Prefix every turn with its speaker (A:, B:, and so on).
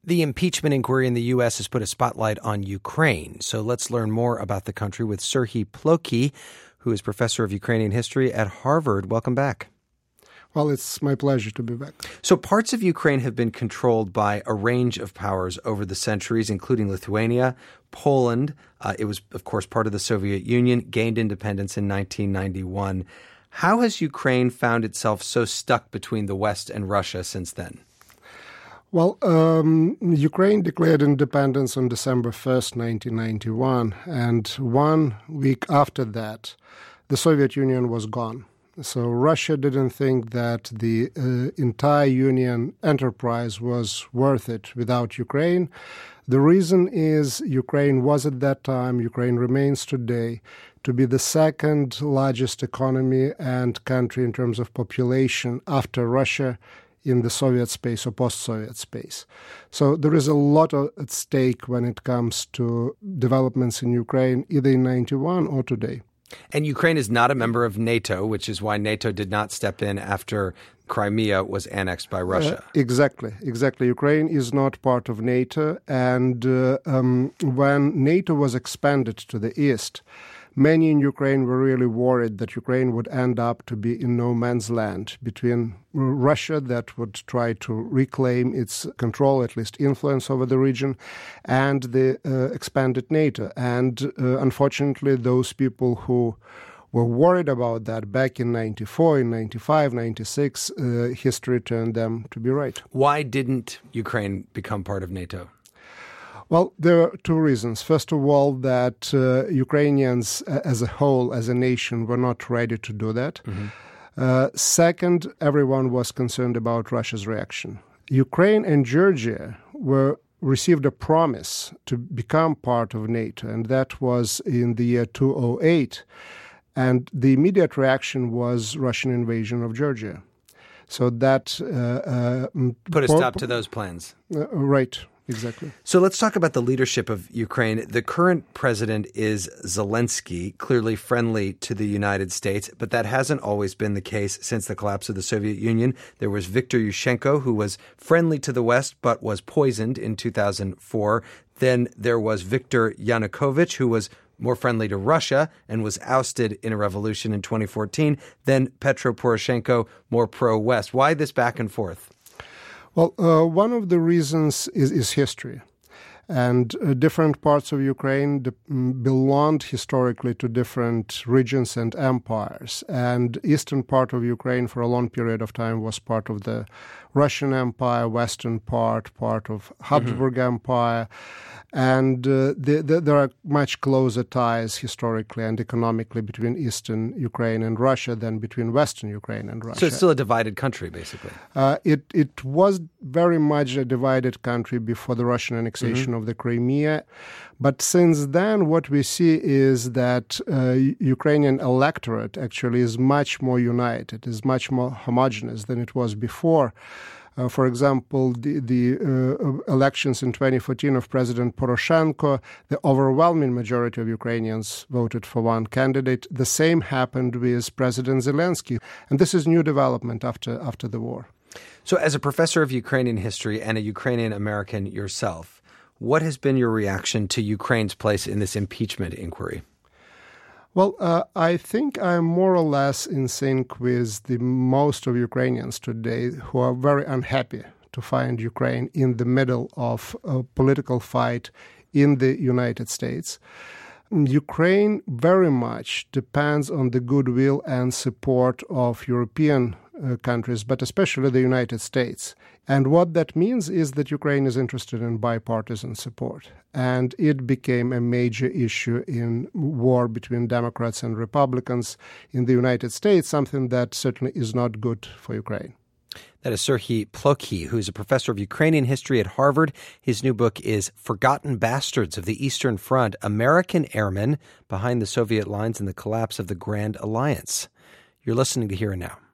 A: The impeachment inquiry in the U.S. has put a spotlight on Ukraine. So let's learn more about the country with Serhiy Plokhy, who is professor of Ukrainian history at Harvard. Welcome back.
B: Well, it's my pleasure to be back.
A: So parts of Ukraine have been controlled by a range of powers over the centuries, including Lithuania, Poland. It was, of course, part of the Soviet Union, gained independence in 1991. How has Ukraine found itself so stuck between the West and Russia since then?
B: Well, Ukraine declared independence on December 1st, 1991, and 1 week after that, the Soviet Union was gone. So Russia didn't think that the entire Union enterprise was worth it without Ukraine. The reason is Ukraine was at that time, Ukraine remains today, to be the second largest economy and country in terms of population after Russia in the Soviet space or post-Soviet space. So there is a lot at stake when it comes to developments in Ukraine, either in 91 or today.
A: And Ukraine is not a member of NATO, which is why NATO did not step in after Crimea was annexed by Russia.
B: Exactly. Ukraine is not part of NATO. And when NATO was expanded to the east, many in Ukraine were really worried that Ukraine would end up to be in no man's land between Russia, that would try to reclaim its control, at least influence over the region, and the expanded NATO. And unfortunately, those people who were worried about that back in 94, in 95, 96, history turned them to be right.
A: Why didn't Ukraine become part of NATO?
B: Well, there are two reasons. First of all, that Ukrainians as a whole, as a nation, were not ready to do that. Mm-hmm. Second, everyone was concerned about Russia's reaction. Ukraine and Georgia received a promise to become part of NATO, and that was in the year 2008. And the immediate reaction was Russian invasion of Georgia. So that
A: put a stop to those plans.
B: Right. Exactly.
A: So let's talk about the leadership of Ukraine. The current president is Zelensky, clearly friendly to the United States, but that hasn't always been the case since the collapse of the Soviet Union. There was Viktor Yushchenko, who was friendly to the West, but was poisoned in 2004. Then there was Viktor Yanukovych, who was more friendly to Russia and was ousted in a revolution in 2014. Then Petro Poroshenko, more pro-West. Why this back and forth?
B: Well, one of the reasons is history. And different parts of Ukraine belonged historically to different regions and empires. And eastern part of Ukraine for a long period of time was part of the Russian Empire, western part of Habsburg Empire. And there are much closer ties historically and economically between eastern Ukraine and Russia than between western Ukraine and Russia.
A: So it's still a divided country, basically.
B: It was very much a divided country before the Russian annexation of the Crimea. But since then, what we see is that Ukrainian electorate actually is much more united, is much more homogeneous than it was before. For example, the elections in 2014 of President Poroshenko, the overwhelming majority of Ukrainians voted for one candidate. The same happened with President Zelensky. And this is new development after the war.
A: So as a professor of Ukrainian history and a Ukrainian American yourself, what has been your reaction to Ukraine's place in this impeachment inquiry?
B: Well, I think I'm more or less in sync with the most of Ukrainians today who are very unhappy to find Ukraine in the middle of a political fight in the United States. Ukraine very much depends on the goodwill and support of European countries, but especially the United States. And what that means is that Ukraine is interested in bipartisan support. And it became a major issue in war between Democrats and Republicans in the United States, something that certainly is not good for Ukraine.
A: That is Serhiy Plokhy, who's a professor of Ukrainian history at Harvard. His new book is Forgotten Bastards of the Eastern Front, American Airmen Behind the Soviet Lines and the Collapse of the Grand Alliance. You're listening to Here and Now.